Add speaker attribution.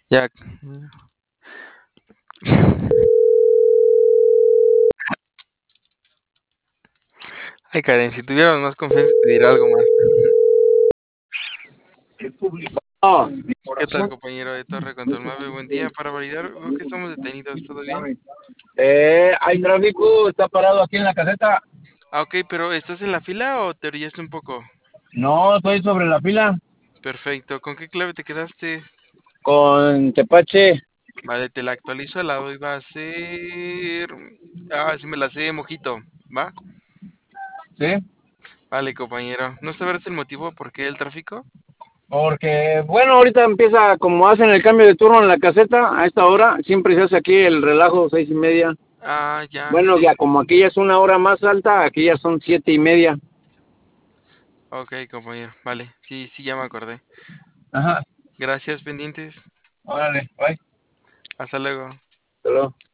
Speaker 1: Ya. Ay, Karen, si tuviéramos más confianza te dirá algo más.
Speaker 2: Oh,
Speaker 1: ¿Qué tal, compañero de Torre Control Mave? Buen día. Para validar, veo que estamos detenidos. ¿Todo bien?
Speaker 2: hay tráfico, está parado aquí en la caseta.
Speaker 1: Ah, ok, pero ¿estás en la fila o te orillaste un poco?
Speaker 2: No, estoy sobre la fila
Speaker 1: Perfecto. ¿Con qué clave te quedaste?
Speaker 2: con Tepache.
Speaker 1: Vale, te la actualizo al lado y va a ser... Ah, sí me la sé, mojito. ¿Va?
Speaker 2: ¿Sí?
Speaker 1: Vale, compañero. ¿No sabrás el motivo por qué el tráfico?
Speaker 2: Porque, bueno, ahorita empieza, como hacen el cambio de turno en la caseta, a esta hora, siempre se hace aquí el relajo, 6:30.
Speaker 1: Ah, ya,
Speaker 2: Bueno,
Speaker 1: sí.
Speaker 2: ya como aquí ya es una hora más alta, aquí ya son 7:30.
Speaker 1: Ok, compañero. Vale, sí, sí, ya me acordé.
Speaker 2: Ajá,
Speaker 1: Gracias, pendientes.
Speaker 2: órale, bye.
Speaker 1: Hasta luego.
Speaker 2: Hasta luego.